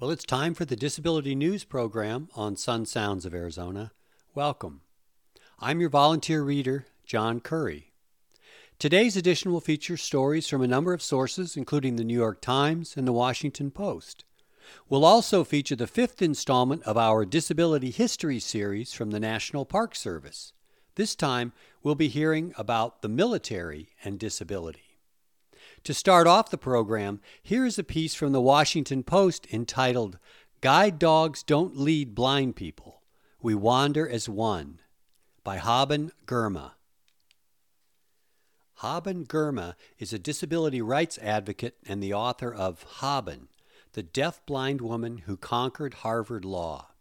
Well, it's time for the Disability News program on Sun Sounds of Arizona. Welcome. I'm your volunteer reader, John Curry. Today's edition will feature stories from a number of sources, including the New York Times and the Washington Post. We'll also feature the fifth installment of our Disability History series from the National Park Service. This time, we'll be hearing about the military and disability. To start off the program, here is a piece from the Washington Post entitled, "Guide Dogs Don't Lead Blind People. We Wander as One," by Haben Girma. Haben Girma is a disability rights advocate and the author of Haben, the deaf-blind woman who conquered Harvard Law.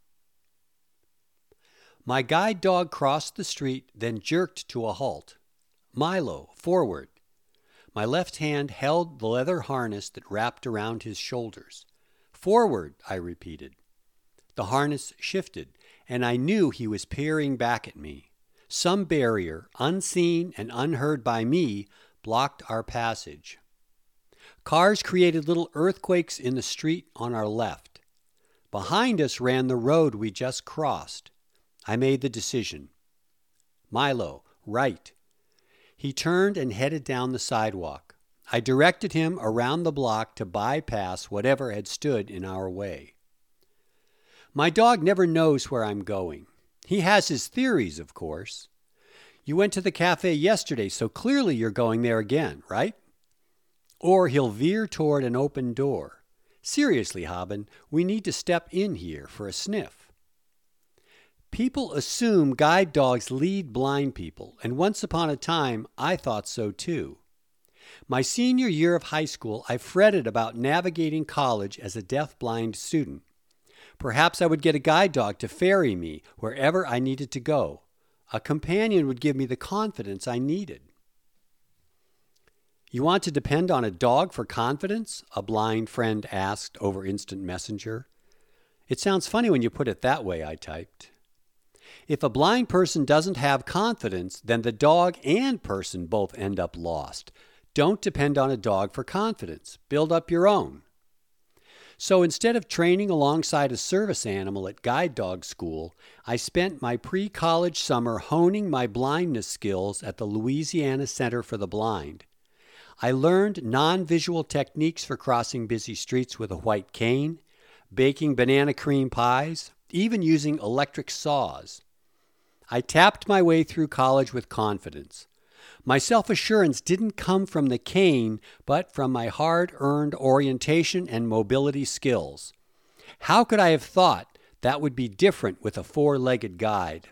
My guide dog crossed the street, then jerked to a halt. Milo, forward. My left hand held the leather harness that wrapped around his shoulders. Forward, I repeated. The harness shifted, and I knew he was peering back at me. Some barrier, unseen and unheard by me, blocked our passage. Cars created little earthquakes in the street on our left. Behind us ran the road we just crossed. I made the decision. Milo, right. He turned and headed down the sidewalk. I directed him around the block to bypass whatever had stood in our way. My dog never knows where I'm going. He has his theories, of course. You went to the cafe yesterday, so clearly you're going there again, right? Or he'll veer toward an open door. Seriously, Haben, we need to step in here for a sniff. People assume guide dogs lead blind people, and once upon a time, I thought so too. My senior year of high school, I fretted about navigating college as a deaf-blind student. Perhaps I would get a guide dog to ferry me wherever I needed to go. A companion would give me the confidence I needed. You want to depend on a dog for confidence? A blind friend asked over Instant Messenger. It sounds funny when you put it that way, I typed. If a blind person doesn't have confidence, then the dog and person both end up lost. Don't depend on a dog for confidence. Build up your own. So instead of training alongside a service animal at guide dog school, I spent my pre-college summer honing my blindness skills at the Louisiana Center for the Blind. I learned non-visual techniques for crossing busy streets with a white cane, baking banana cream pies, even using electric saws. I tapped my way through college with confidence. My self-assurance didn't come from the cane, but from my hard-earned orientation and mobility skills. How could I have thought that would be different with a four-legged guide?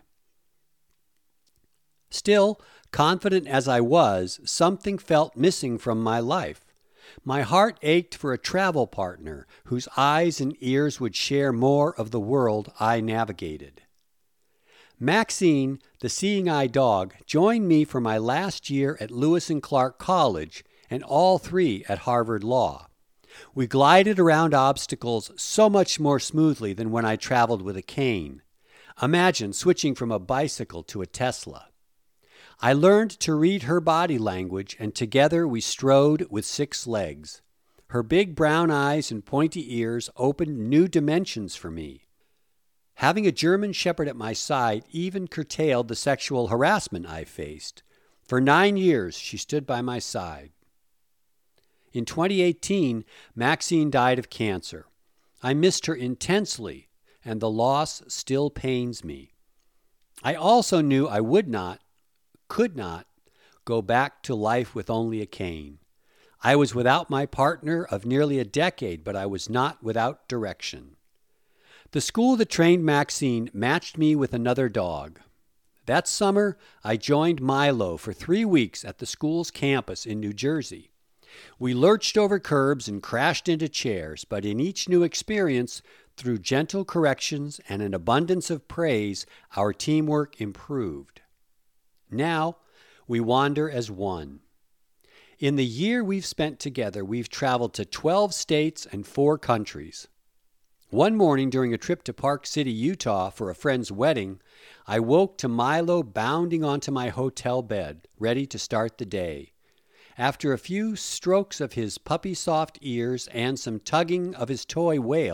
Still, confident as I was, something felt missing from my life. My heart ached for a travel partner whose eyes and ears would share more of the world I navigated. Maxine, the seeing eye dog, joined me for my last year at Lewis and Clark College and all three at Harvard Law. We glided around obstacles so much more smoothly than when I traveled with a cane. Imagine switching from a bicycle to a Tesla. I learned to read her body language, and together we strode with 6 legs. Her big brown eyes and pointy ears opened new dimensions for me. Having a German Shepherd at my side even curtailed the sexual harassment I faced. For 9 years, she stood by my side. In 2018, Maxine died of cancer. I missed her intensely, and the loss still pains me. I also knew I could not go back to life with only a cane. I was without my partner of nearly a decade, but I was not without direction. The school that trained Maxine matched me with another dog. That summer, I joined Milo for 3 weeks at the school's campus in New Jersey. We lurched over curbs and crashed into chairs, but in each new experience, through gentle corrections and an abundance of praise, our teamwork improved. Now, we wander as one. In the year we've spent together, we've traveled to 12 states and 4 countries. One morning during a trip to Park City, Utah for a friend's wedding, I woke to Milo bounding onto my hotel bed, ready to start the day. After a few strokes of his puppy-soft ears and some tugging of his toy whale,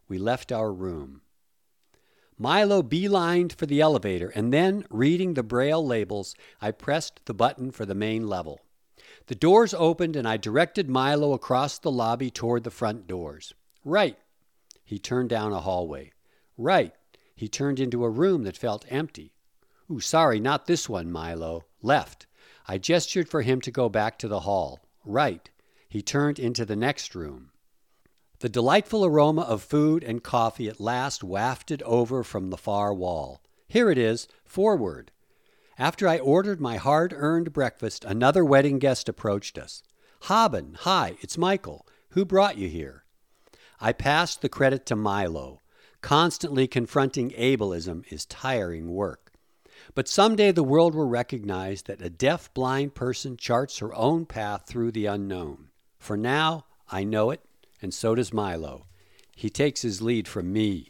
We left our room. Milo beelined for the elevator, and then, reading the Braille labels, I pressed the button for the main level. The doors opened, and I directed Milo across the lobby toward the front doors. Right. He turned down a hallway. Right. He turned into a room that felt empty. Ooh, sorry, not this one, Milo. Left. I gestured for him to go back to the hall. Right. He turned into the next room. The delightful aroma of food and coffee at last wafted over from the far wall. Here it is, forward. After I ordered my hard-earned breakfast, another wedding guest approached us. Haben, hi, it's Michael. Who brought you here? I passed the credit to Milo. Constantly confronting ableism is tiring work. But someday the world will recognize that a deaf-blind person charts her own path through the unknown. For now, I know it, and so does Milo. He takes his lead from me.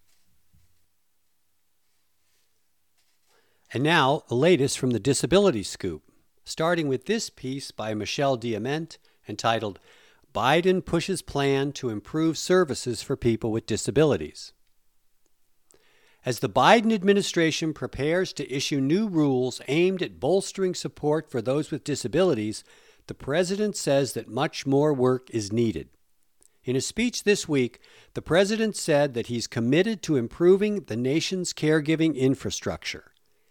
And now, the latest from the Disability Scoop, starting with this piece by Michelle Diamant entitled, Biden Pushes Plan to Improve Services for People with Disabilities. As the Biden administration prepares to issue new rules aimed at bolstering support for those with disabilities, the president says that much more work is needed. In a speech this week, the president said that he's committed to improving the nation's caregiving infrastructure.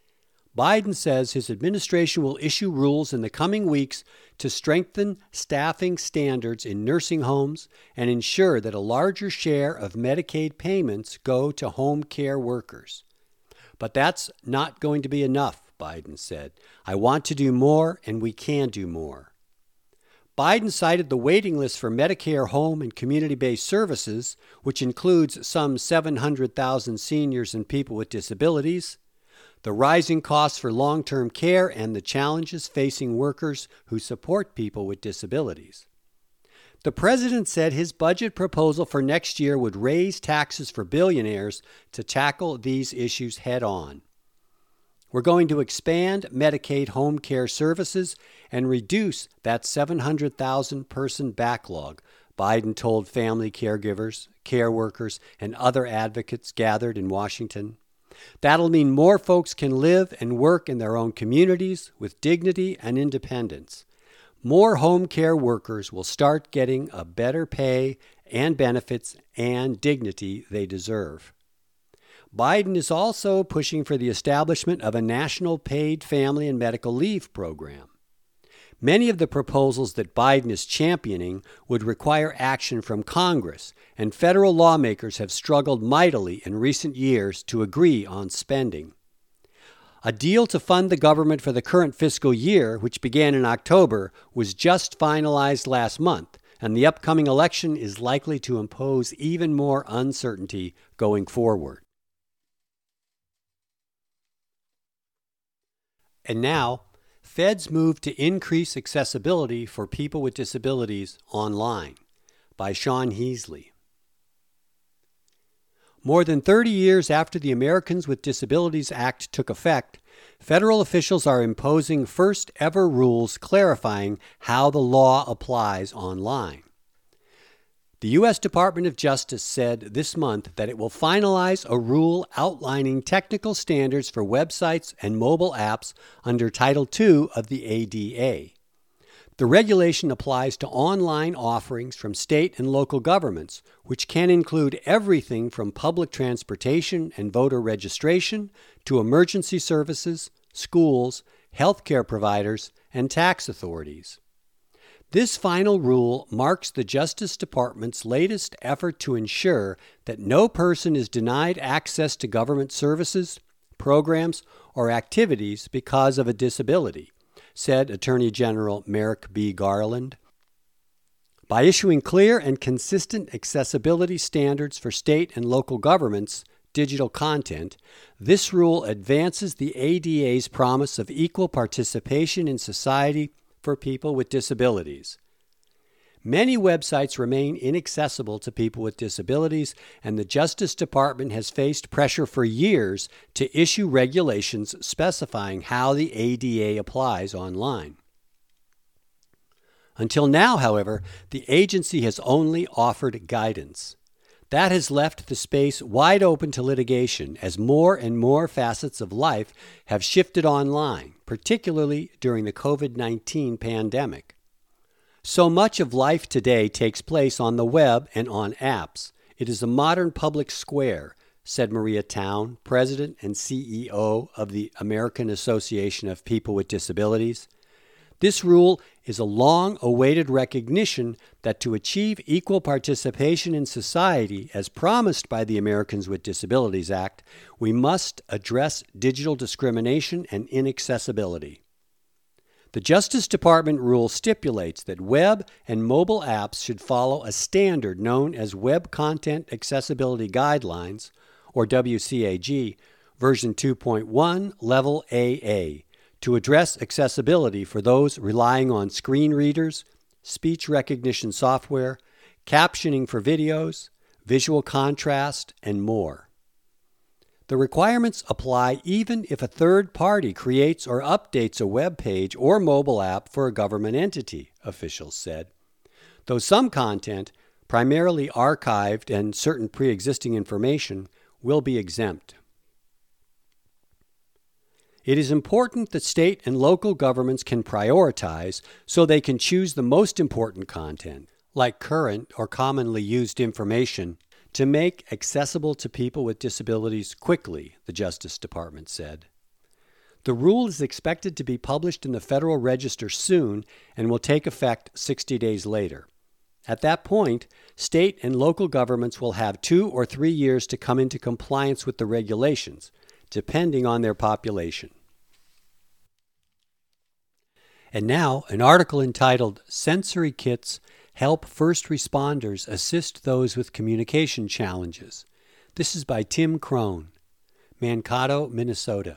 Biden says his administration will issue rules in the coming weeks to strengthen staffing standards in nursing homes and ensure that a larger share of Medicaid payments go to home care workers. But that's not going to be enough, Biden said. I want to do more, and we can do more. Biden cited the waiting list for Medicare home and community-based services, which includes some 700,000 seniors and people with disabilities, the rising costs for long-term care, and the challenges facing workers who support people with disabilities. The president said his budget proposal for next year would raise taxes for billionaires to tackle these issues head-on. We're going to expand Medicaid home care services and reduce that 700,000-person backlog, Biden told family caregivers, care workers, and other advocates gathered in Washington. That'll mean more folks can live and work in their own communities with dignity and independence. More home care workers will start getting a better pay and benefits and dignity they deserve. Biden is also pushing for the establishment of a national paid family and medical leave program. Many of the proposals that Biden is championing would require action from Congress, and federal lawmakers have struggled mightily in recent years to agree on spending. A deal to fund the government for the current fiscal year, which began in October, was just finalized last month, and the upcoming election is likely to impose even more uncertainty going forward. And now, Feds move to increase accessibility for people with disabilities online, by Sean Heasley. More than 30 years after the Americans with Disabilities Act took effect, federal officials are imposing first-ever rules clarifying how the law applies online. The U.S. Department of Justice said this month that it will finalize a rule outlining technical standards for websites and mobile apps under Title II of the ADA. The regulation applies to online offerings from state and local governments, which can include everything from public transportation and voter registration to emergency services, schools, healthcare providers, and tax authorities. This final rule marks the Justice Department's latest effort to ensure that no person is denied access to government services, programs, or activities because of a disability, said Attorney General Merrick B. Garland. By issuing clear and consistent accessibility standards for state and local governments' digital content, this rule advances the ADA's promise of equal participation in society for people with disabilities. Many websites remain inaccessible to people with disabilities, and the Justice Department has faced pressure for years to issue regulations specifying how the ADA applies online. Until now, however, the agency has only offered guidance. That has left the space wide open to litigation as more and more facets of life have shifted online, particularly during the COVID-19 pandemic. So much of life today takes place on the web and on apps. It is a modern public square, said Maria Town, President and CEO of the American Association of People with Disabilities. This rule is a long-awaited recognition that to achieve equal participation in society, as promised by the Americans with Disabilities Act, we must address digital discrimination and inaccessibility. The Justice Department rule stipulates that web and mobile apps should follow a standard known as Web Content Accessibility Guidelines, or WCAG, version 2.1, level AA, to address accessibility for those relying on screen readers, speech recognition software, captioning for videos, visual contrast, and more. The requirements apply even if a third party creates or updates a web page or mobile app for a government entity, officials said. Though some content, primarily archived and certain pre-existing information, will be exempt. It is important that state and local governments can prioritize so they can choose the most important content, like current or commonly used information, to make accessible to people with disabilities quickly, the Justice Department said. The rule is expected to be published in the Federal Register soon and will take effect 60 days later. At that point, state and local governments will have 2 or 3 years to come into compliance with the regulations, depending on their population. And now, an article entitled Sensory Kits Help First Responders Assist Those with Communication Challenges. This is by Tim Crone, Mankato, Minnesota.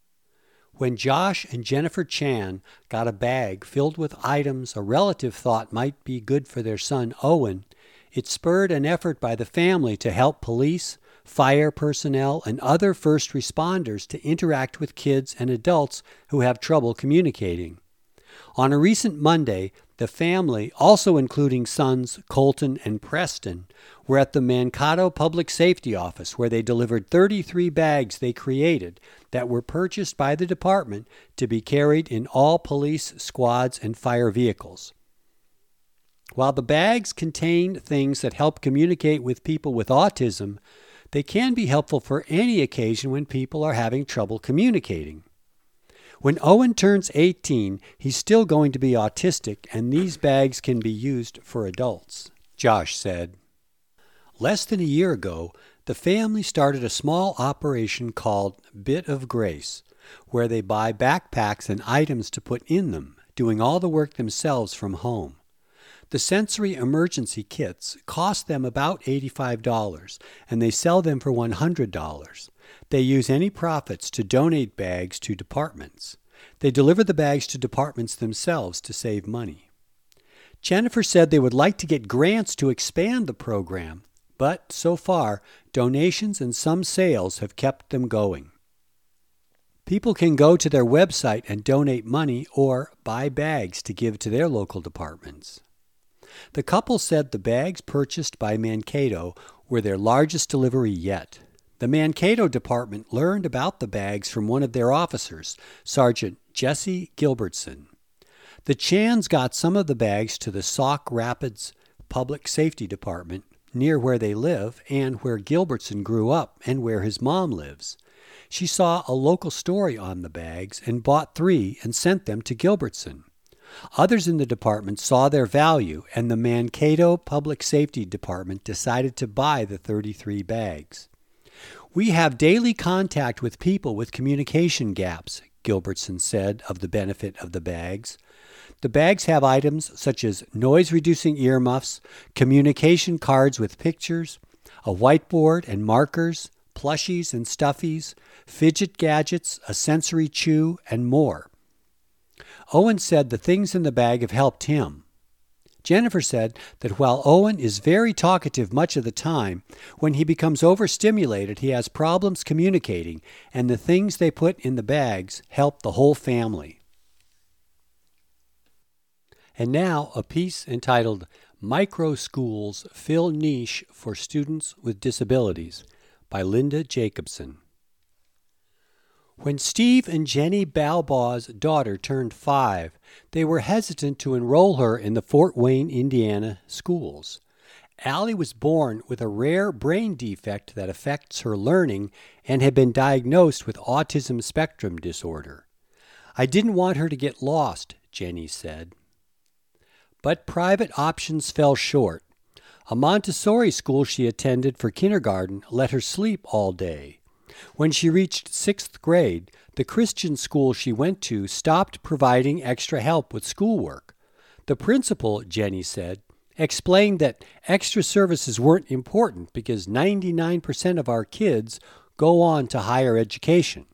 When Josh and Jennifer Chan got a bag filled with items a relative thought might be good for their son Owen, it spurred an effort by the family to help police, fire personnel, and other first responders to interact with kids and adults who have trouble communicating. On a recent Monday, the family, also including sons Colton and Preston, were at the Mankato Public Safety Office where they delivered 33 bags they created that were purchased by the department to be carried in all police squads and fire vehicles. While the bags contain things that help communicate with people with autism, they can be helpful for any occasion when people are having trouble communicating. When Owen turns 18, he's still going to be autistic, and these bags can be used for adults, Josh said. Less than a year ago, the family started a small operation called Bit of Grace, where they buy backpacks and items to put in them, doing all the work themselves from home. The sensory emergency kits cost them about $85, and they sell them for $100. They use any profits to donate bags to departments. They deliver the bags to departments themselves to save money. Jennifer said they would like to get grants to expand the program, but so far, donations and some sales have kept them going. People can go to their website and donate money or buy bags to give to their local departments. The couple said the bags purchased by Mankato were their largest delivery yet. The Mankato department learned about the bags from one of their officers, Sergeant Jesse Gilbertson. The Chans got some of the bags to the Sauk Rapids Public Safety Department, near where they live and where Gilbertson grew up and where his mom lives. She saw a local story on the bags and bought 3 and sent them to Gilbertson. Others in the department saw their value, and the Mankato Public Safety Department decided to buy the 33 bags. We have daily contact with people with communication gaps, Gilbertson said of the benefit of the bags. The bags have items such as noise-reducing earmuffs, communication cards with pictures, a whiteboard and markers, plushies and stuffies, fidget gadgets, a sensory chew, and more. Owen said the things in the bag have helped him. Jennifer said that while Owen is very talkative much of the time, when he becomes overstimulated, he has problems communicating, and the things they put in the bags help the whole family. And now, a piece entitled Micro Schools Fill Niche for Students with Disabilities by Linda Jacobson. When Steve and Jenny Balbaugh's daughter turned 5, they were hesitant to enroll her in the Fort Wayne, Indiana schools. Allie was born with a rare brain defect that affects her learning and had been diagnosed with autism spectrum disorder. I didn't want her to get lost, Jenny said. But private options fell short. A Montessori school she attended for kindergarten let her sleep all day. When she reached 6th grade, the Christian school she went to stopped providing extra help with schoolwork. The principal, Jenny said, explained that extra services weren't important because 99% of our kids go on to higher education.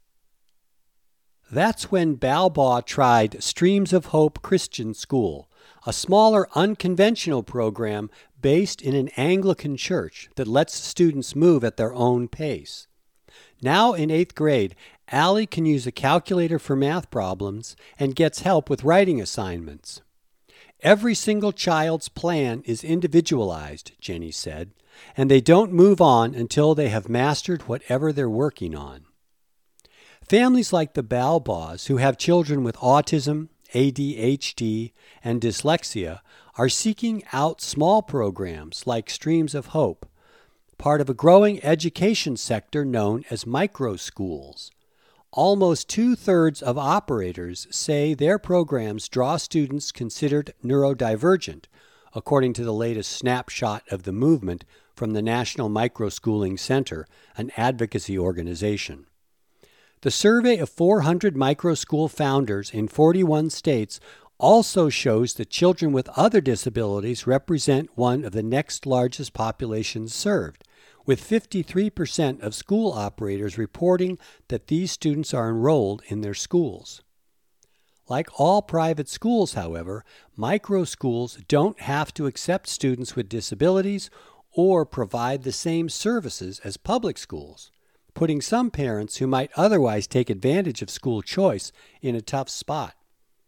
That's when Balbaugh tried Streams of Hope Christian School, a smaller, unconventional program based in an Anglican church that lets students move at their own pace. Now in 8th grade, Allie can use a calculator for math problems and gets help with writing assignments. Every single child's plan is individualized, Jenny said, and they don't move on until they have mastered whatever they're working on. Families like the Balbaughs, who have children with autism, ADHD, and dyslexia, are seeking out small programs like Streams of Hope, part of a growing education sector known as micro schools. Almost 2/3 of operators say their programs draw students considered neurodivergent, according to the latest snapshot of the movement from the National Microschooling Center, an advocacy organization. The survey of 400 microschool founders in 41 states also shows that children with other disabilities represent one of the next largest populations served, with 53% of school operators reporting that these students are enrolled in their schools. Like all private schools, however, micro schools don't have to accept students with disabilities or provide the same services as public schools, putting some parents who might otherwise take advantage of school choice in a tough spot.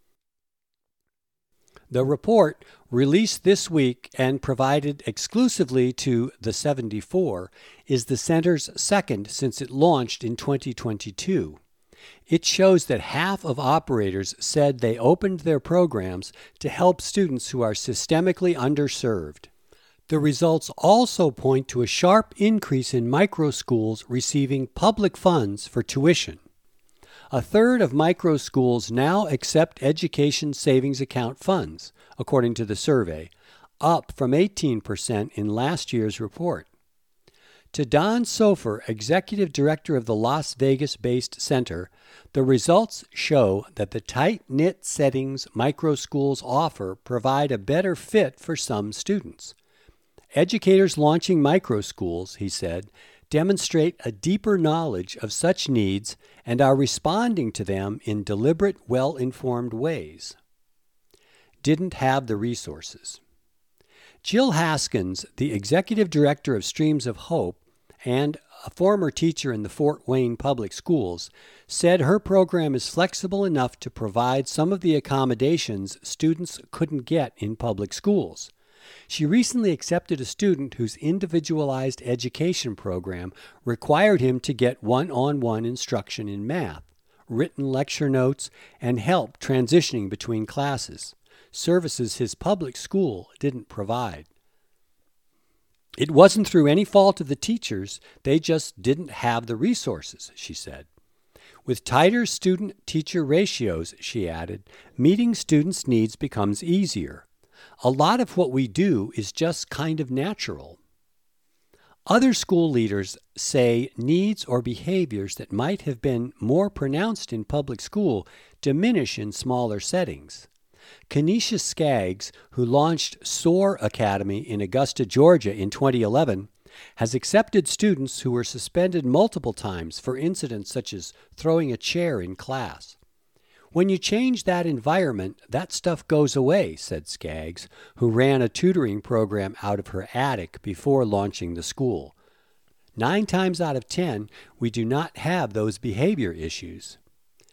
The report, released this week and provided exclusively to the 74, is the center's second since it launched in 2022. It shows that half of operators said they opened their programs to help students who are systemically underserved. The results also point to a sharp increase in micro schools receiving public funds for tuition. 1/3 of micro schools now accept education savings account funds, according to the survey, up from 18% in last year's report. To Don Sofer, executive director of the Las Vegas-based center, the results show that the tight-knit settings micro schools offer provide a better fit for some students. Educators launching micro schools, he said, demonstrate a deeper knowledge of such needs and are responding to them in deliberate, well-informed ways. Didn't have the resources. Jill Haskins, the executive director of Streams of Hope and a former teacher in the Fort Wayne Public Schools, said her program is flexible enough to provide some of the accommodations students couldn't get in public schools. She recently accepted a student whose individualized education program required him to get one-on-one instruction in math, written lecture notes, and help transitioning between classes, services his public school didn't provide. It wasn't through any fault of the teachers, they just didn't have the resources, she said. With tighter student-teacher ratios, she added, meeting students' needs becomes easier. A lot of what we do is just kind of natural. Other school leaders say needs or behaviors that might have been more pronounced in public school diminish in smaller settings. Kenesha Skaggs, who launched SOAR Academy in Augusta, Georgia in 2011, has accepted students who were suspended multiple times for incidents such as throwing a chair in class. When you change that environment, that stuff goes away, said Skaggs, who ran a tutoring program out of her attic before launching the school. 9 times out of 10, we do not have those behavior issues.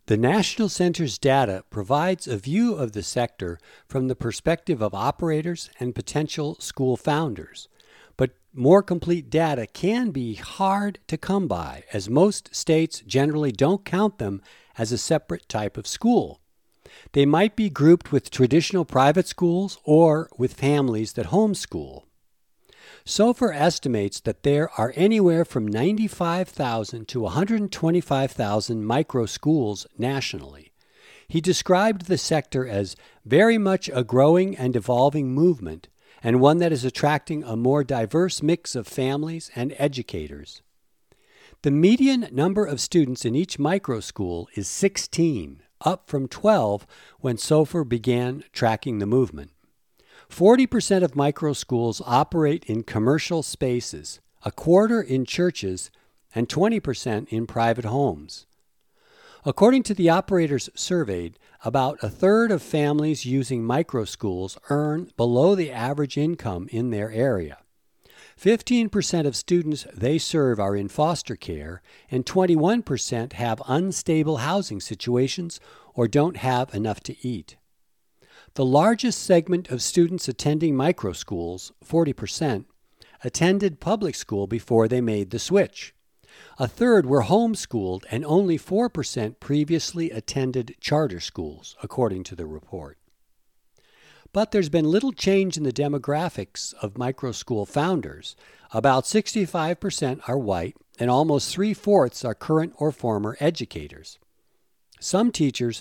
The National Center's data provides a view of the sector from the perspective of operators and potential school founders. But more complete data can be hard to come by, as most states generally don't count them as a separate type of school. They might be grouped with traditional private schools or with families that homeschool. SOFR estimates that there are anywhere from 95,000 to 125,000 micro schools nationally. He described the sector as very much a growing and evolving movement, and one that is attracting a more diverse mix of families and educators. The median number of students in each micro school is 16, up from 12 when SOFR began tracking the movement. 40% of micro schools operate in commercial spaces, a quarter in churches, and 20% in private homes. According to the operators surveyed, about a third of families using micro schools earn below the average income in their area. 15% of students they serve are in foster care, and 21% have unstable housing situations or don't have enough to eat. The largest segment of students attending micro schools, 40%, attended public school before they made the switch. A third were homeschooled, and only 4% previously attended charter schools, according to the report. But there's been little change in the demographics of micro school founders. About 65% are white, and almost 3/4 are current or former educators. Some teachers,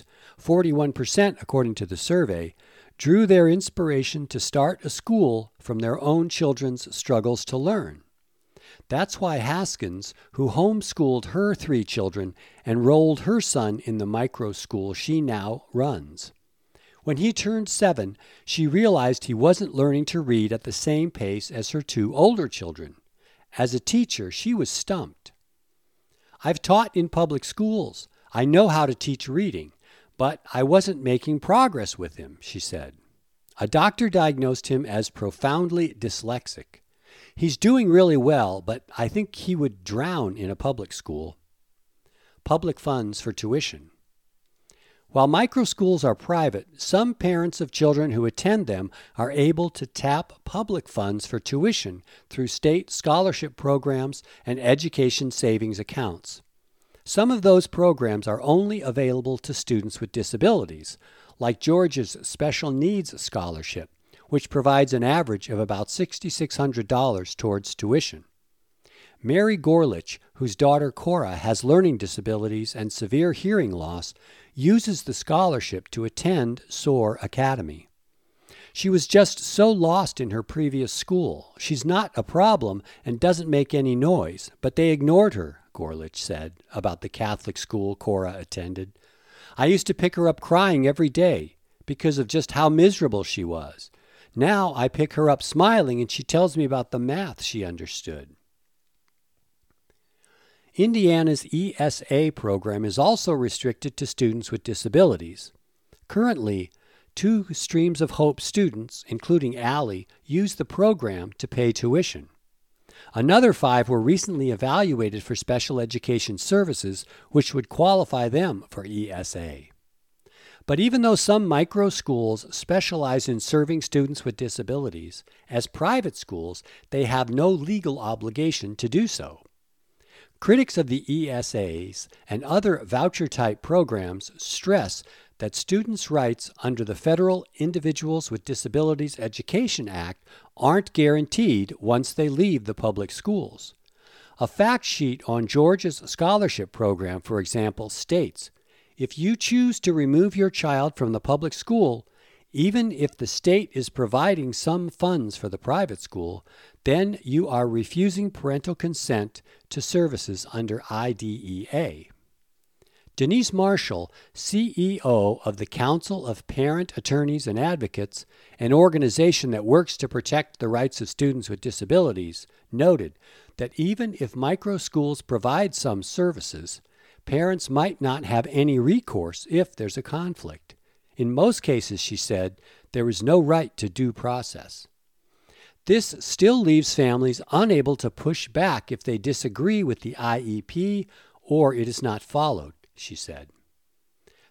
41% according to the survey, drew their inspiration to start a school from their own children's struggles to learn. That's why Haskins, who homeschooled her 3 children, enrolled her son in the micro school she now runs. When he turned 7, she realized he wasn't learning to read at the same pace as her 2 older children. As a teacher, she was stumped. "I've taught in public schools. I know how to teach reading, but I wasn't making progress with him," she said. A doctor diagnosed him as profoundly dyslexic. "He's doing really well, but I think he would drown in a public school." Public funds for tuition. While micro schools are private, some parents of children who attend them are able to tap public funds for tuition through state scholarship programs and education savings accounts. Some of those programs are only available to students with disabilities, like Georgia's Special Needs Scholarship, which provides an average of about $6,600 towards tuition. Mary Gorlich, whose daughter Cora has learning disabilities and severe hearing loss, uses the scholarship to attend SOAR Academy. "She was just so lost in her previous school. She's not a problem and doesn't make any noise, but they ignored her," Gorlich said about the Catholic school Cora attended. "I used to pick her up crying every day because of just how miserable she was. Now I pick her up smiling and she tells me about the math she understood." Indiana's ESA program is also restricted to students with disabilities. Currently, 2 Streams of Hope students, including Allie, use the program to pay tuition. Another 5 were recently evaluated for special education services, which would qualify them for ESA. But even though some micro schools specialize in serving students with disabilities, as private schools, they have no legal obligation to do so. Critics of the ESAs and other voucher-type programs stress that students' rights under the Federal Individuals with Disabilities Education Act aren't guaranteed once they leave the public schools. A fact sheet on Georgia's scholarship program, for example, states, "If you choose to remove your child from the public school, even if the state is providing some funds for the private school, then you are refusing parental consent to services under IDEA." Denise Marshall, CEO of the Council of Parent Attorneys and Advocates, an organization that works to protect the rights of students with disabilities, noted that even if micro schools provide some services, parents might not have any recourse if there's a conflict. In most cases, she said, there is no right to due process. This still leaves families unable to push back if they disagree with the IEP or it is not followed, she said.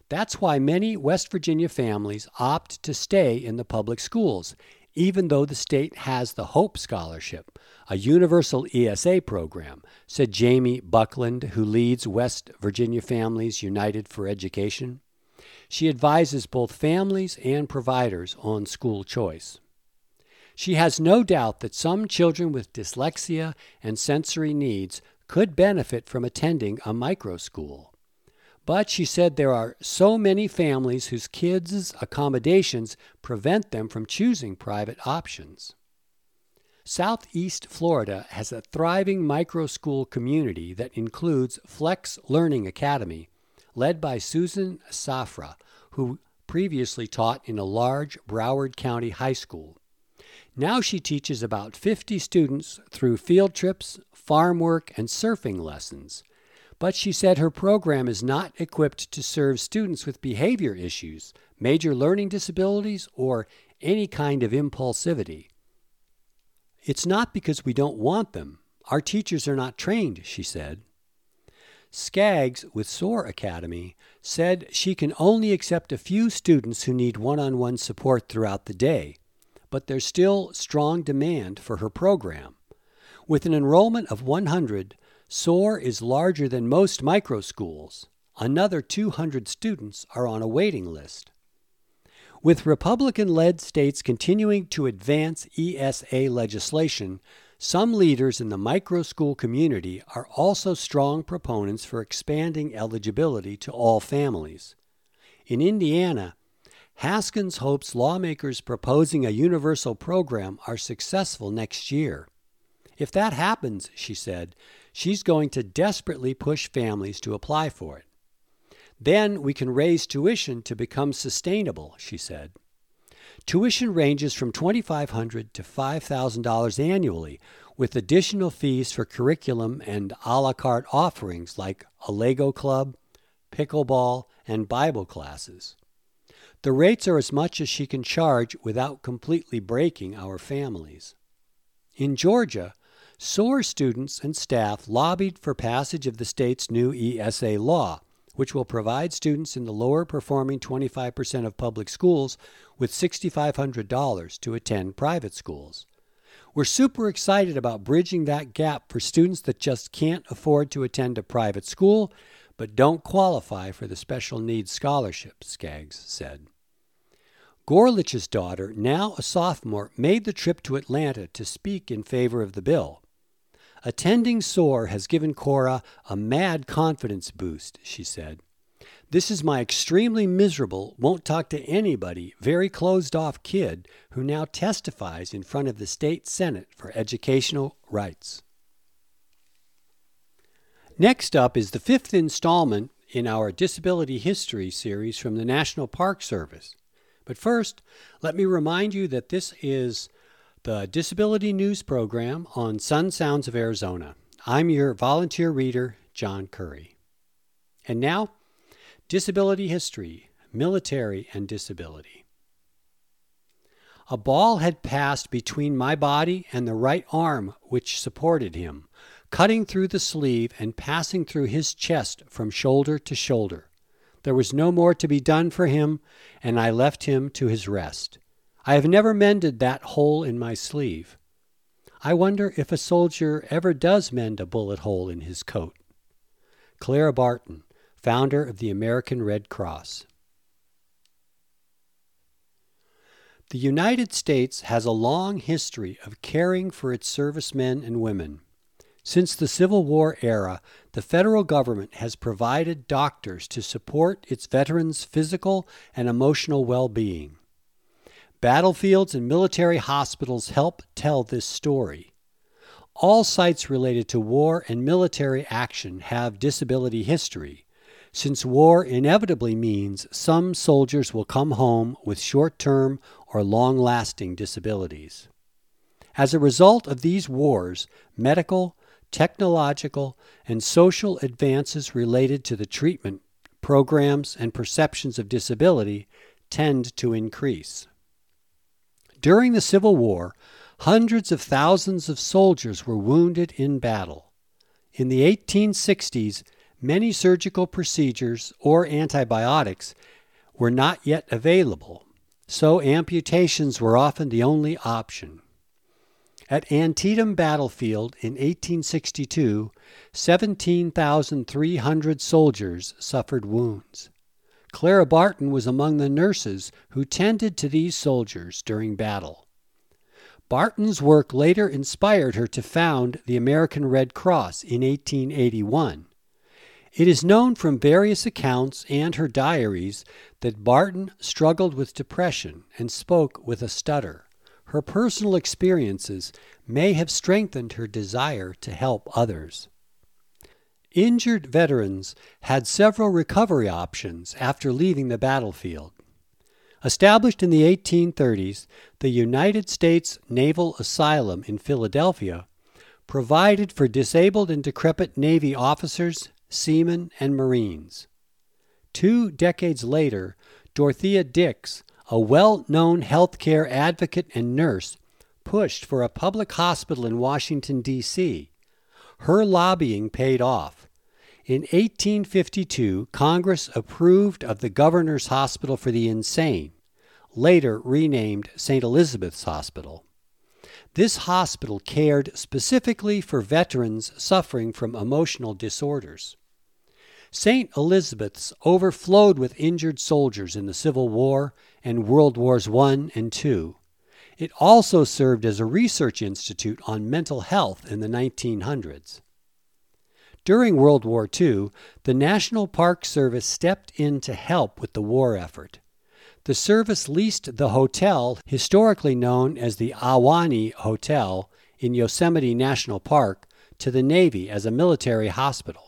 That's why many West Virginia families opt to stay in the public schools, even though the state has the Hope Scholarship, a universal ESA program, said Jamie Buckland, who leads West Virginia Families United for Education. She advises both families and providers on school choice. She has no doubt that some children with dyslexia and sensory needs could benefit from attending a micro school. But she said there are so many families whose kids' accommodations prevent them from choosing private options. Southeast Florida has a thriving micro school community that includes Flex Learning Academy, led by Susan Safra, who previously taught in a large Broward County high school. Now she teaches about 50 students through field trips, farm work, and surfing lessons. But she said her program is not equipped to serve students with behavior issues, major learning disabilities, or any kind of impulsivity. It's not because we don't want them. Our teachers are not trained, she said. Skaggs with SOAR Academy said she can only accept a few students who need one-on-one support throughout the day, but there's still strong demand for her program. With an enrollment of 100, SOAR is larger than most micro schools. Another 200 students are on a waiting list. With Republican-led states continuing to advance ESA legislation, some leaders in the micro school community are also strong proponents for expanding eligibility to all families. In Indiana, Haskins hopes lawmakers proposing a universal program are successful next year. If that happens, she said, she's going to desperately push families to apply for it. Then we can raise tuition to become sustainable, she said. Tuition ranges from $2,500 to $5,000 annually, with additional fees for curriculum and a la carte offerings like a Lego club, pickleball, and Bible classes. The rates are as much as she can charge without completely breaking our families. In Georgia, SOAR students and staff lobbied for passage of the state's new ESA law, which will provide students in the lower performing 25% of public schools with $6,500 to attend private schools. We're super excited about bridging that gap for students that just can't afford to attend a private school but don't qualify for the special needs scholarship, Skaggs said. Gorlich's daughter, now a sophomore, made the trip to Atlanta to speak in favor of the bill. Attending SOAR has given Cora a mad confidence boost, she said. This is my extremely miserable, won't talk to anybody, very closed-off kid who now testifies in front of the state Senate for educational rights. Next up is the fifth installment in our Disability History series from the National Park Service. But first, let me remind you that this is the Disability News Program on Sun Sounds of Arizona. I'm your volunteer reader, John Curry. And now, Disability History, Military and Disability. A ball had passed between my body and the right arm which supported him, cutting through the sleeve and passing through his chest from shoulder to shoulder. There was no more to be done for him, and I left him to his rest. I have never mended that hole in my sleeve. I wonder if a soldier ever does mend a bullet hole in his coat. Clara Barton, founder of the American Red Cross. The United States has a long history of caring for its servicemen and women. Since the Civil War era, the federal government has provided doctors to support its veterans' physical and emotional well-being. Battlefields and military hospitals help tell this story. All sites related to war and military action have disability history, since war inevitably means some soldiers will come home with short-term or long-lasting disabilities. As a result of these wars, medical, technological, and social advances related to the treatment, programs, and perceptions of disability tend to increase. During the Civil War, hundreds of thousands of soldiers were wounded in battle. In the 1860s, Many surgical procedures or antibiotics were not yet available, so amputations were often the only option. At Antietam Battlefield in 1862, 17,300 soldiers suffered wounds. Clara Barton was among the nurses who tended to these soldiers during battle. Barton's work later inspired her to found the American Red Cross in 1881. It is known from various accounts and her diaries that Barton struggled with depression and spoke with a stutter. Her personal experiences may have strengthened her desire to help others. Injured veterans had several recovery options after leaving the battlefield. Established in the 1830s, the United States Naval Asylum in Philadelphia provided for disabled and decrepit Navy officers, seamen, and Marines. 2 decades later, Dorothea Dix, a well-known healthcare advocate and nurse, pushed for a public hospital in Washington, D.C. Her lobbying paid off. In 1852, Congress approved of the Governor's Hospital for the Insane, later renamed St. Elizabeth's Hospital. This hospital cared specifically for veterans suffering from emotional disorders. St. Elizabeth's overflowed with injured soldiers in the Civil War and World Wars I and II. It also served as a research institute on mental health in the 1900s. During World War II, the National Park Service stepped in to help with the war effort. The service leased the hotel, historically known as the Ahwahnee Hotel in Yosemite National Park, to the Navy as a military hospital.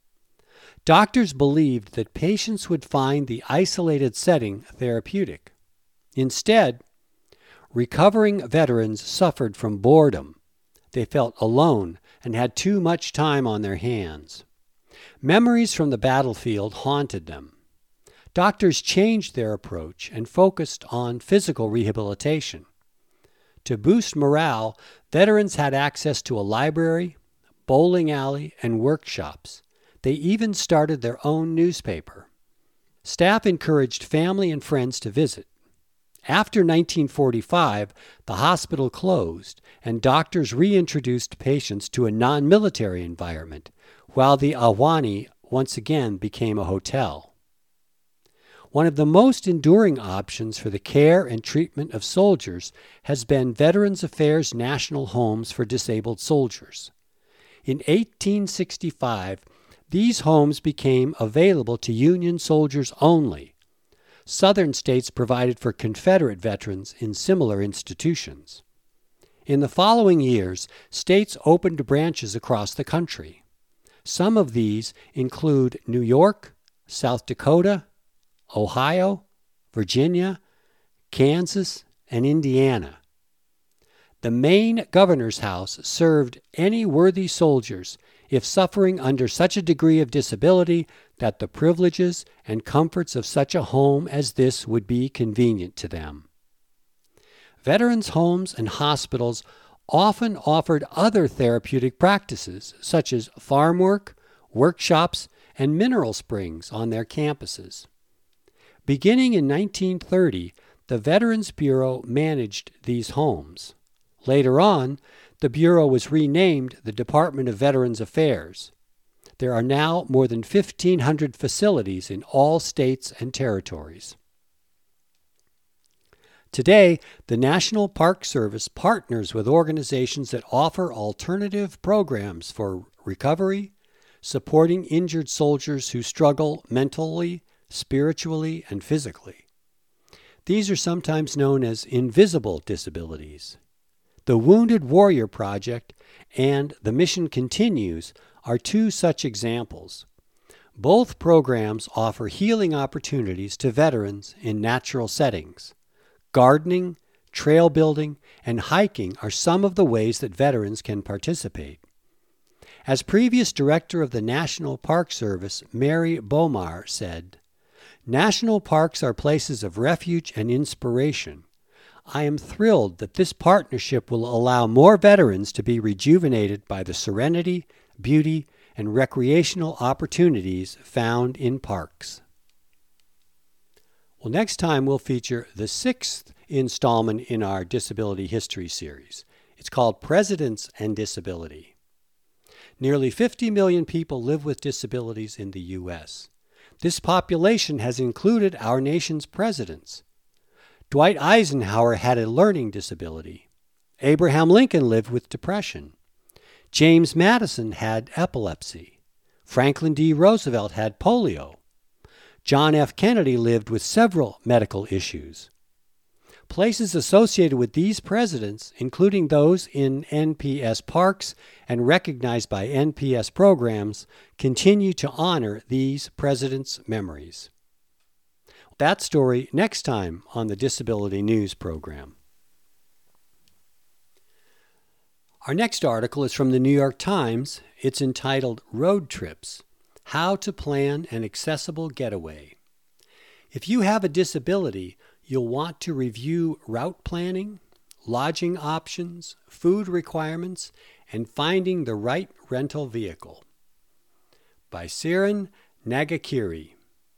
Doctors believed that patients would find the isolated setting therapeutic. Instead, recovering veterans suffered from boredom. They felt alone and had too much time on their hands. Memories from the battlefield haunted them. Doctors changed their approach and focused on physical rehabilitation. To boost morale, veterans had access to a library, bowling alley, and workshops. They even started their own newspaper. Staff encouraged family and friends to visit. After 1945, the hospital closed, and doctors reintroduced patients to a non-military environment, while the Ahwahnee once again became a hotel. One of the most enduring options for the care and treatment of soldiers has been Veterans Affairs National Homes for Disabled Soldiers. In 1865, these homes became available to Union soldiers only. Southern states provided for Confederate veterans in similar institutions. In the following years, states opened branches across the country. Some of these include New York, South Dakota, Ohio, Virginia, Kansas, and Indiana. The Maine Governor's House served any worthy soldiers if suffering under such a degree of disability that the privileges and comforts of such a home as this would be convenient to them. Veterans' homes and hospitals often offered other therapeutic practices, such as farm work, workshops, and mineral springs on their campuses. Beginning in 1930, the Veterans Bureau managed these homes. Later on, the Bureau was renamed the Department of Veterans Affairs. There are now more than 1,500 facilities in all states and territories. Today, the National Park Service partners with organizations that offer alternative programs for recovery, supporting injured soldiers who struggle mentally, spiritually, and physically. These are sometimes known as invisible disabilities. The Wounded Warrior Project and The Mission Continues are 2 such examples. Both programs offer healing opportunities to veterans in natural settings. Gardening, trail building, and hiking are some of the ways that veterans can participate. As previous director of the National Park Service, Mary Bomar, said, "National parks are places of refuge and inspiration. I am thrilled that this partnership will allow more veterans to be rejuvenated by the serenity, beauty, and recreational opportunities found in parks. Well, next time we'll feature the 6th installment in our Disability History series. It's called Presidents and Disability. Nearly 50 million people live with disabilities in the U.S. This population has included our nation's presidents. Dwight Eisenhower had a learning disability. Abraham Lincoln lived with depression. James Madison had epilepsy. Franklin D. Roosevelt had polio. John F. Kennedy lived with several medical issues. Places associated with these presidents, including those in NPS parks and recognized by NPS programs, continue to honor these presidents' memories. That story next time on the Disability News program. Our next article is from the New York Times. It's entitled Road Trips: How to Plan an Accessible Getaway. If you have a disability, you'll want to review route planning, lodging options, food requirements, and finding the right rental vehicle. By Siren Nagakiri.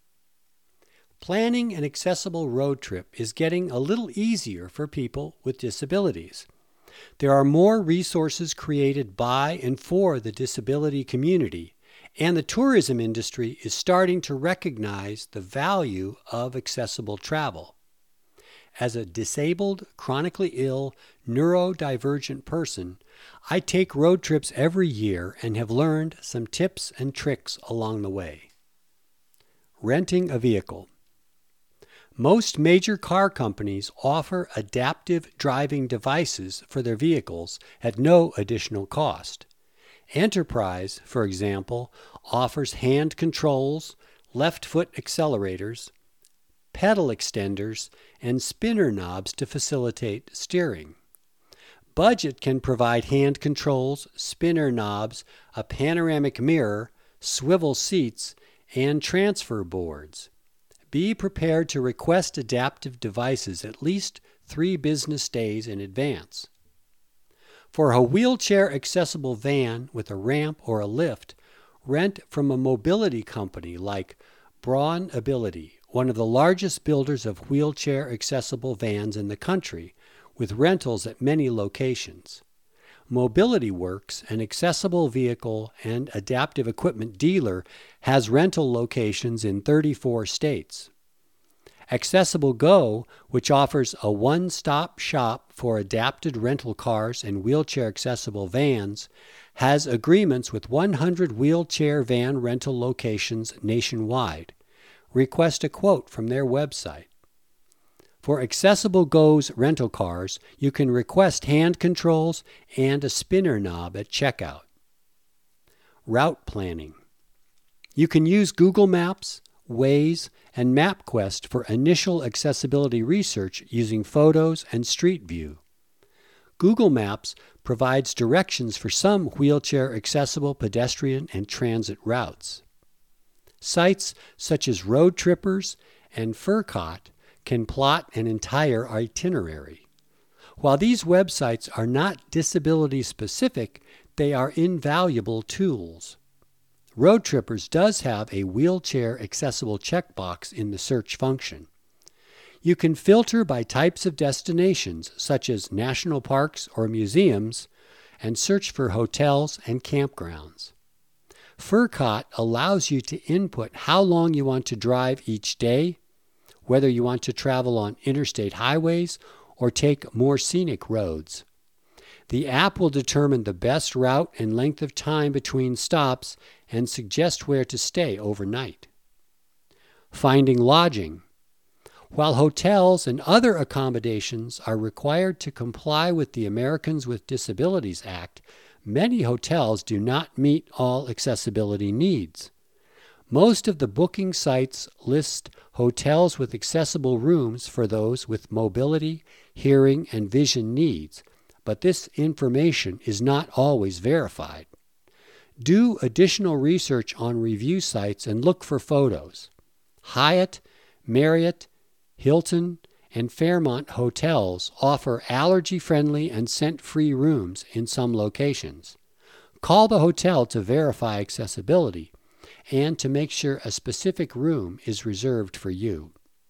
Planning an accessible road trip is getting a little easier for people with disabilities. There are more resources created by and for the disability community, and the tourism industry is starting to recognize the value of accessible travel. As a disabled, chronically ill, neurodivergent person, I take road trips every year and have learned some tips and tricks along the way. Renting a vehicle. Most major car companies offer adaptive driving devices for their vehicles at no additional cost. Enterprise, for example, offers hand controls, left foot accelerators, pedal extenders, and spinner knobs to facilitate steering. Budget can provide hand controls, spinner knobs, a panoramic mirror, swivel seats, and transfer boards. Be prepared to request adaptive devices at least 3 business days in advance. For a wheelchair-accessible van with a ramp or a lift, rent from a mobility company like Braun Ability, one of the largest builders of wheelchair-accessible vans in the country, with rentals at many locations. Mobility Works, an accessible vehicle and adaptive equipment dealer, has rental locations in 34 states. Accessible Go, which offers a one-stop shop for adapted rental cars and wheelchair-accessible vans, has agreements with 100 wheelchair van rental locations nationwide. Request a quote from their website. For Accessible Go's rental cars, you can request hand controls and a spinner knob at checkout. Route planning. You can use Google Maps, Waze, and MapQuest for initial accessibility research using photos and Street View. Google Maps provides directions for some wheelchair-accessible pedestrian and transit routes. Sites such as Road Trippers and FurCot can plot an entire itinerary. While these websites are not disability-specific, they are invaluable tools. Road Trippers does have a wheelchair-accessible checkbox in the search function. You can filter by types of destinations, such as national parks or museums, and search for hotels and campgrounds. FurCot allows you to input how long you want to drive each day, whether you want to travel on interstate highways or take more scenic roads. The app will determine the best route and length of time between stops and suggest where to stay overnight. Finding lodging. While hotels and other accommodations are required to comply with the Americans with Disabilities Act, many hotels do not meet all accessibility needs. Most of the booking sites list hotels with accessible rooms for those with mobility, hearing, and vision needs, but this information is not always verified. Do additional research on review sites and look for photos. Hyatt, Marriott, Hilton, and Fairmont hotels offer allergy-friendly and scent-free rooms in some locations. call the hotel to verify accessibility and to make sure a specific room is reserved for you.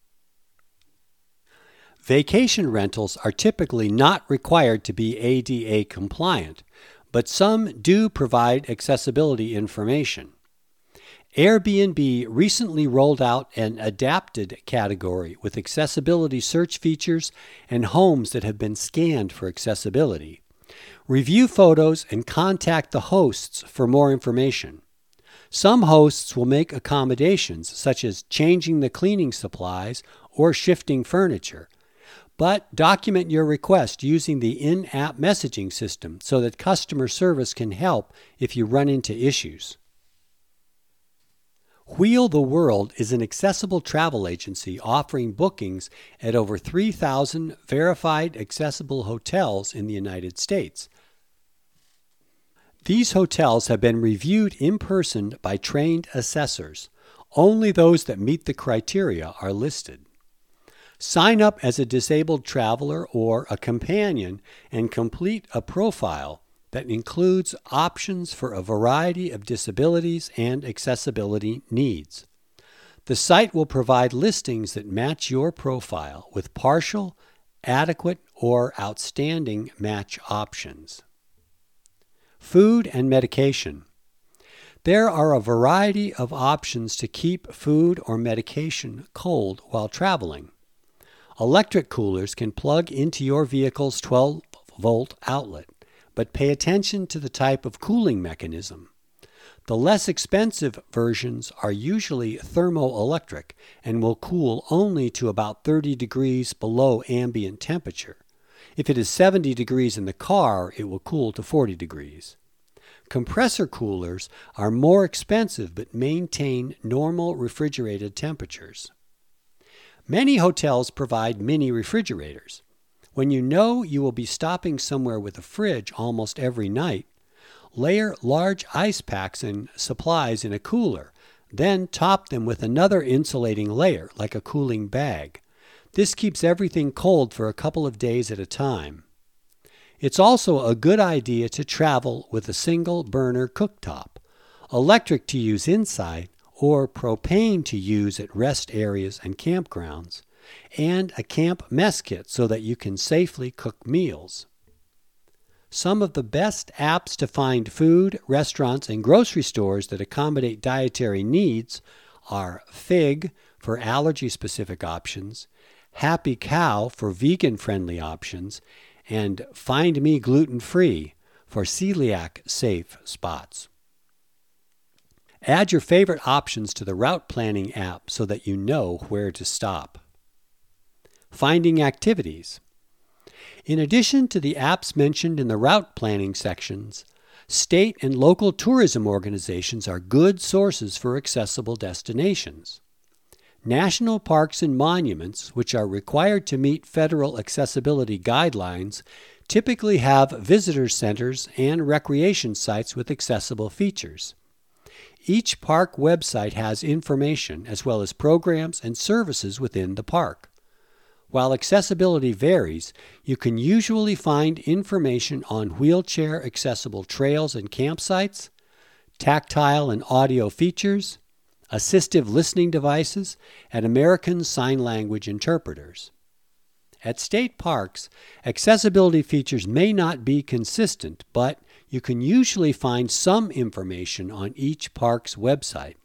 Vacation rentals are typically not required to be ADA compliant, but some do provide accessibility information. Airbnb recently rolled out an adapted category with accessibility search features and homes that have been scanned for accessibility. Review photos and contact the hosts for more information. Some hosts will make accommodations, such as changing the cleaning supplies or shifting furniture. But document your request using the in-app messaging system so that customer service can help if you run into issues. Wheel the World is an accessible travel agency offering bookings at over 3,000 verified accessible hotels in the United States. These hotels have been reviewed in person by trained assessors. Only those that meet the criteria are listed. Sign up as a disabled traveler or a companion and complete a profile that includes options for a variety of disabilities and accessibility needs. The site will provide listings that match your profile with partial, adequate, or outstanding match options. Food and medication. There are a variety of options to keep food or medication cold while traveling. Electric coolers can plug into your vehicle's 12-volt outlet, but pay attention to the type of cooling mechanism. The less expensive versions are usually thermoelectric and will cool only to about 30 degrees below ambient temperature. If it is 70 degrees in the car, it will cool to 40 degrees. Compressor coolers are more expensive but maintain normal refrigerated temperatures. Many hotels provide mini refrigerators. When you know you will be stopping somewhere with a fridge almost every night, layer large ice packs and supplies in a cooler, then top them with another insulating layer like a cooling bag. This keeps everything cold for a couple of days at a time. It's also a good idea to travel with a single burner cooktop, electric to use inside or propane to use at rest areas and campgrounds, and a camp mess kit so that you can safely cook meals. Some of the best apps to find food, restaurants, and grocery stores that accommodate dietary needs are Fig for allergy-specific options, Happy Cow for vegan-friendly options, and Find Me Gluten-Free for celiac-safe spots. Add your favorite options to the route planning app so that you know where to stop. Finding activities. In addition to the apps mentioned in the route planning sections, state and local tourism organizations are good sources for accessible destinations. National parks and monuments, which are required to meet federal accessibility guidelines, typically have visitor centers and recreation sites with accessible features. Each park website has information as well as programs and services within the park. While accessibility varies, you can usually find information on wheelchair-accessible trails and campsites, tactile and audio features, assistive listening devices, and American Sign Language interpreters. At state parks, accessibility features may not be consistent, but you can usually find some information on each park's website.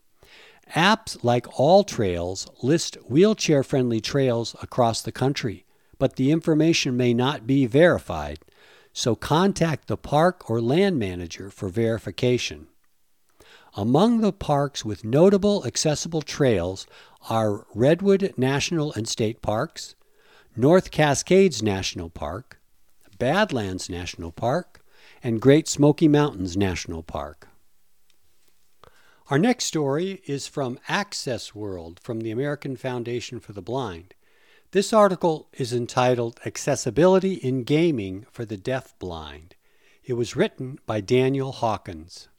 Apps like AllTrails list wheelchair-friendly trails across the country, but the information may not be verified, so contact the park or land manager for verification. Among the parks with notable accessible trails are Redwood National and State Parks, North Cascades National Park, Badlands National Park, and Great Smoky Mountains National Park. Our next story is from Access World from the American Foundation for the Blind. This article is entitled Accessibility in Gaming for the Deaf-Blind. It was written by Daniel Hawkins.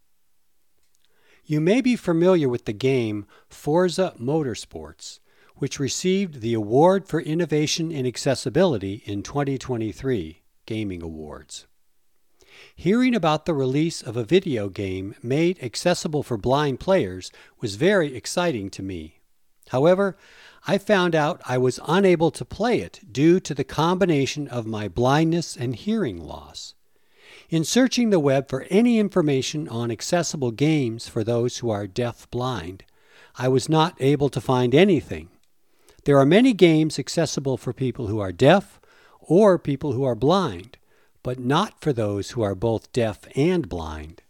You may be familiar with the game Forza Motorsports, which received the Award for Innovation in Accessibility in 2023 Gaming Awards. Hearing about the release of a video game made accessible for blind players was very exciting to me. However, I found out I was unable to play it due to the combination of my blindness and hearing loss. In searching the web for any information on accessible games for those who are deaf-blind, I was not able to find anything. There are many games accessible for people who are deaf or people who are blind, but not for those who are both deaf and blind.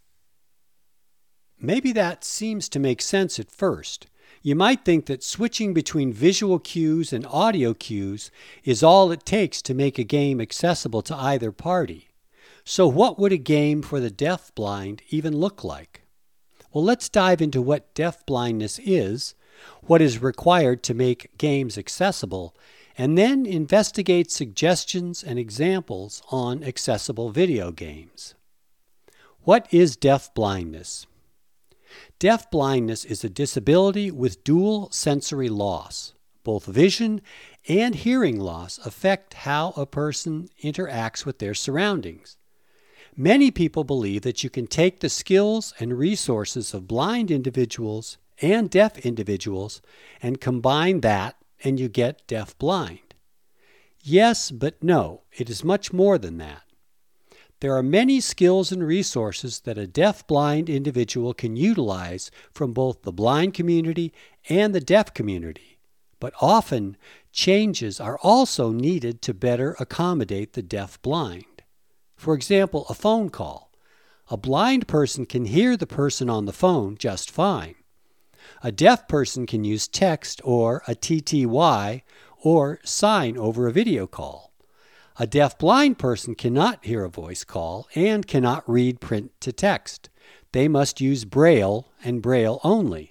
Maybe that seems to make sense at first. You might think that switching between visual cues and audio cues is all it takes to make a game accessible to either party. So what would a game for the deaf-blind even look like? Well, let's dive into what deaf-blindness is, what is required to make games accessible, and then investigate suggestions and examples on accessible video games. What is deaf-blindness? Deaf-blindness is a disability with dual sensory loss. Both vision and hearing loss affect how a person interacts with their surroundings. Many people believe that you can take the skills and resources of blind individuals and deaf individuals and combine that and you get deaf-blind. Yes, but no, it is much more than that. There are many skills and resources that a deaf-blind individual can utilize from both the blind community and the deaf community, but often changes are also needed to better accommodate the deaf-blind. For example, a phone call. A blind person can hear the person on the phone just fine. A deaf person can use text or a TTY or sign over a video call. A deaf-blind person cannot hear a voice call and cannot read print to text. They must use Braille and Braille only.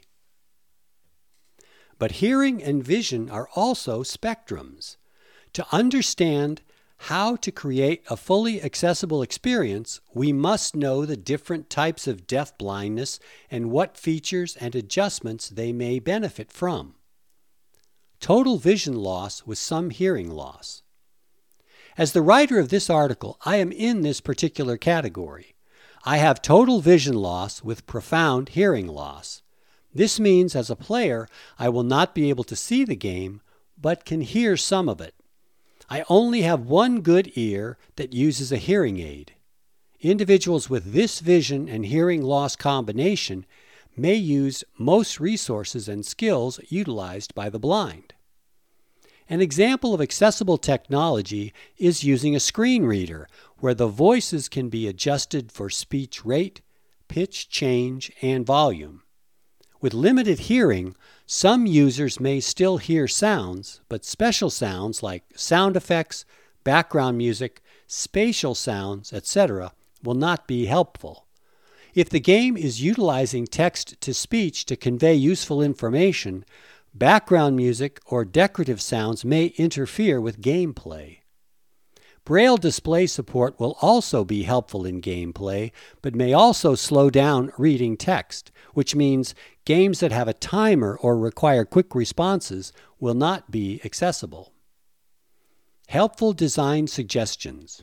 But hearing and vision are also spectrums. To understand how to create a fully accessible experience, we must know the different types of deaf-blindness and what features and adjustments they may benefit from. Total vision loss with some hearing loss. As the writer of this article, I am in this particular category. I have total vision loss with profound hearing loss. This means as a player, I will not be able to see the game, but can hear some of it. I only have one good ear that uses a hearing aid. Individuals with this vision and hearing loss combination may use most resources and skills utilized by the blind. An example of accessible technology is using a screen reader, where the voices can be adjusted for speech rate, pitch change, and volume. With limited hearing, some users may still hear sounds, but special sounds like sound effects, background music, spatial sounds, etc. will not be helpful. If the game is utilizing text-to-speech to convey useful information, background music or decorative sounds may interfere with gameplay. Braille display support will also be helpful in gameplay, but may also slow down reading text, which means games that have a timer or require quick responses will not be accessible. Helpful design suggestions.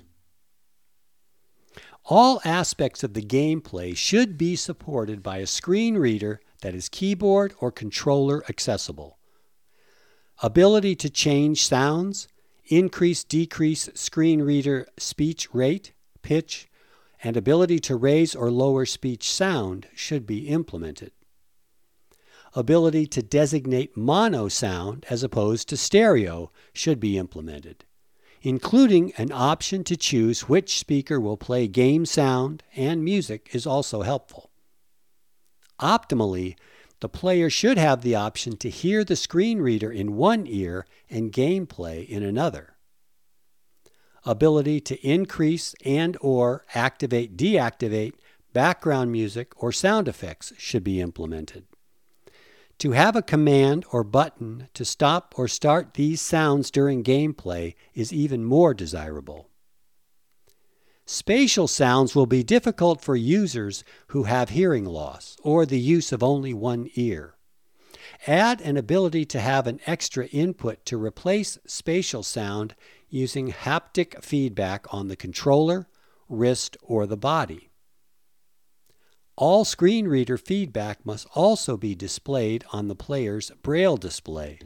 All aspects of the gameplay should be supported by a screen reader that is keyboard or controller accessible. Ability to change sounds, increase-decrease screen reader speech rate, pitch, and ability to raise or lower speech sound should be implemented. Ability to designate mono sound as opposed to stereo should be implemented, including an option to choose which speaker will play game sound and music is also helpful. Optimally, the player should have the option to hear the screen reader in one ear and gameplay in another. Ability to increase and/or activate/deactivate background music or sound effects should be implemented. To have a command or button to stop or start these sounds during gameplay is even more desirable. Spatial sounds will be difficult for users who have hearing loss or the use of only one ear. Add an ability to have an extra input to replace spatial sound using haptic feedback on the controller wrist, or the body. All screen reader feedback must also be displayed on the player's Braille display.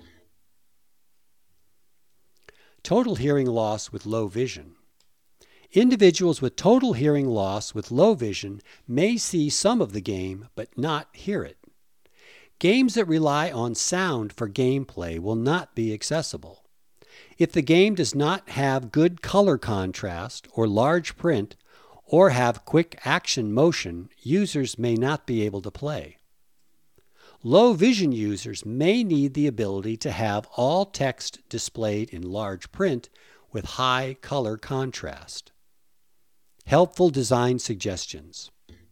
Total hearing loss with low vision. Individuals with total hearing loss with low vision may see some of the game but not hear it. Games that rely on sound for gameplay will not be accessible. If the game does not have good color contrast or large print, or have quick action motion, users may not be able to play. Low vision users may need the ability to have all text displayed in large print with high color contrast. Helpful design suggestions.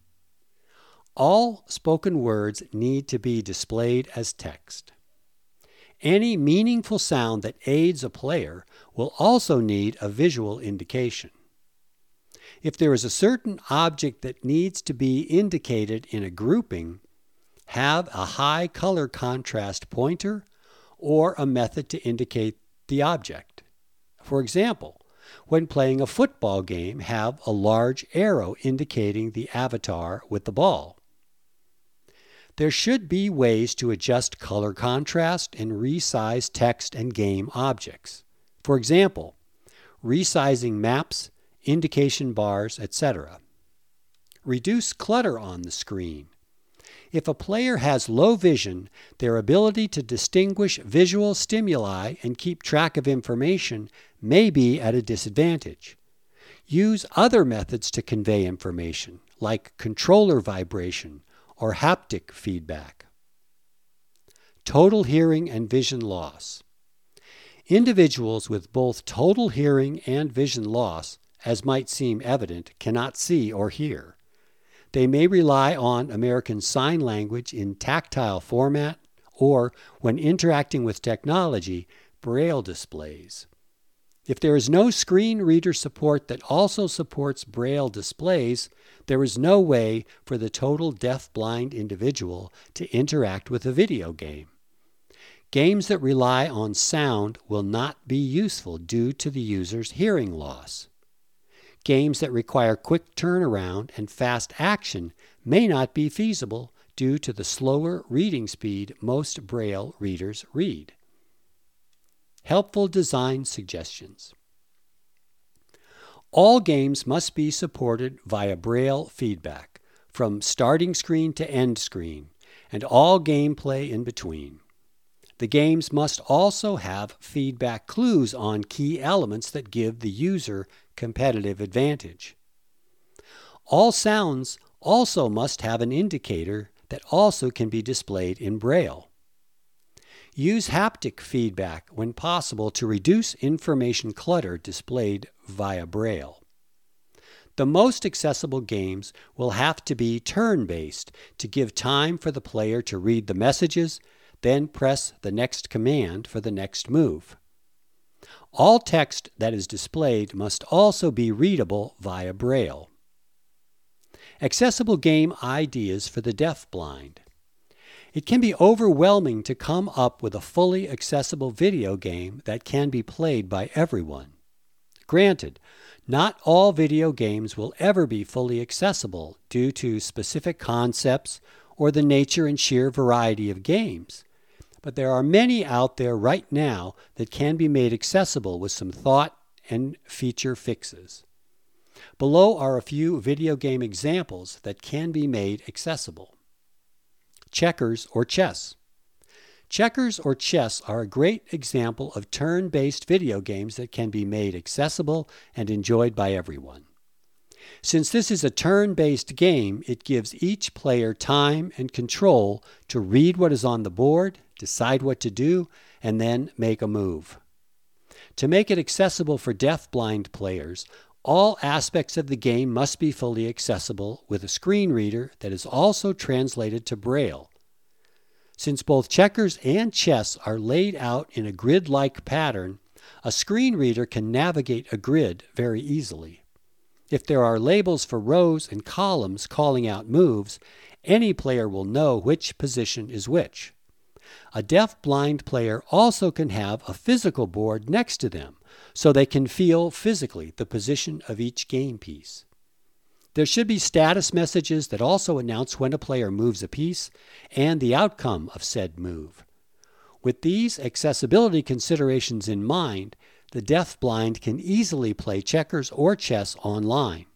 All spoken words need to be displayed as text. Any meaningful sound that aids a player will also need a visual indication. If there is a certain object that needs to be indicated in a grouping, have a high color contrast pointer or a method to indicate the object. For example, when playing a football game, have a large arrow indicating the avatar with the ball. There should be ways to adjust color contrast and resize text and game objects. For example, resizing maps, indication bars, etc. Reduce clutter on the screen. If a player has low vision, their ability to distinguish visual stimuli and keep track of information may be at a disadvantage. Use other methods to convey information, like controller vibration or haptic feedback. Total hearing and vision loss. Individuals with both total hearing and vision loss, as might seem evident, cannot see or hear. They may rely on American Sign Language in tactile format or, when interacting with technology, Braille displays. If there is no screen reader support that also supports Braille displays, there is no way for the total deaf-blind individual to interact with a video game. Games that rely on sound will not be useful due to the user's hearing loss. Games that require quick turnaround and fast action may not be feasible due to the slower reading speed most Braille readers read. Helpful design suggestions. All games must be supported via Braille feedback, from starting screen to end screen, and all gameplay in between. The games must also have feedback clues on key elements that give the user competitive advantage. All sounds also must have an indicator that also can be displayed in Braille. Use haptic feedback when possible to reduce information clutter displayed via Braille. The most accessible games will have to be turn-based to give time for the player to read the messages, then press the next command for the next move. All text that is displayed must also be readable via Braille. Accessible game ideas for the deaf-blind. It can be overwhelming to come up with a fully accessible video game that can be played by everyone. Granted, not all video games will ever be fully accessible due to specific concepts or the nature and sheer variety of games, but there are many out there right now that can be made accessible with some thought and feature fixes. Below are a few video game examples that can be made accessible. Checkers or chess. Checkers or chess are a great example of turn-based video games that can be made accessible and enjoyed by everyone. Since this is a turn-based game, it gives each player time and control to read what is on the board, decide what to do, and then make a move. To make it accessible for deaf-blind players, all aspects of the game must be fully accessible with a screen reader that is also translated to Braille. Since both checkers and chess are laid out in a grid-like pattern, a screen reader can navigate a grid very easily. If there are labels for rows and columns calling out moves, any player will know which position is which. A deaf-blind player also can have a physical board next to them, so they can feel physically the position of each game piece. There should be status messages that also announce when a player moves a piece and the outcome of said move. With these accessibility considerations in mind, the deafblind can easily play checkers or chess online.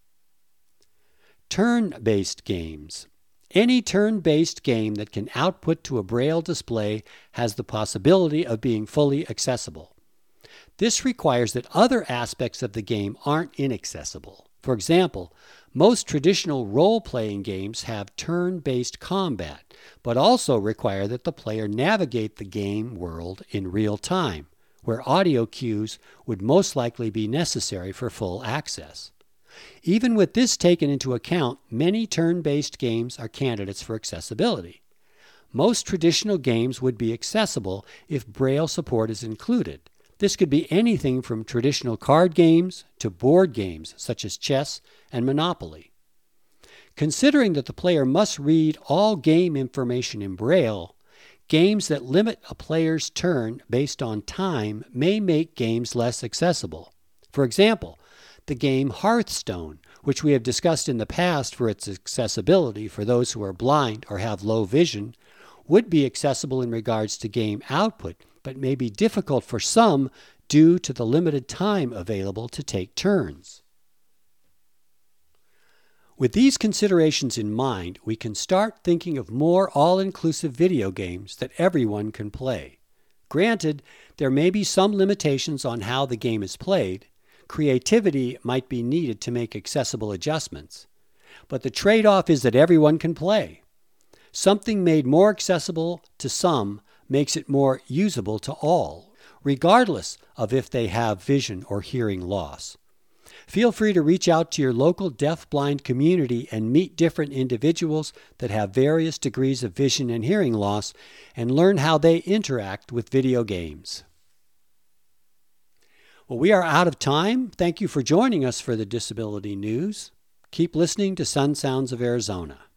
Turn-based games. Any turn-based game that can output to a Braille display has the possibility of being fully accessible. This requires that other aspects of the game aren't inaccessible. For example, most traditional role-playing games have turn-based combat, but also require that the player navigate the game world in real time, where audio cues would most likely be necessary for full access. Even with this taken into account, many turn-based games are candidates for accessibility. Most traditional games would be accessible if Braille support is included. This could be anything from traditional card games to board games such as chess and Monopoly. Considering that the player must read all game information in Braille, games that limit a player's turn based on time may make games less accessible. For example, the game Hearthstone, which we have discussed in the past for its accessibility for those who are blind or have low vision, would be accessible in regards to game output, but may be difficult for some due to the limited time available to take turns. With these considerations in mind, we can start thinking of more all-inclusive video games that everyone can play. Granted, there may be some limitations on how the game is played. Creativity might be needed to make accessible adjustments. But the trade-off is that everyone can play. Something made more accessible to some makes it more usable to all, regardless of if they have vision or hearing loss. Feel free to reach out to your local deaf-blind community and meet different individuals that have various degrees of vision and hearing loss and learn how they interact with video games. Well, we are out of time. Thank you for joining us for the Disability News. Keep listening to Sun Sounds of Arizona.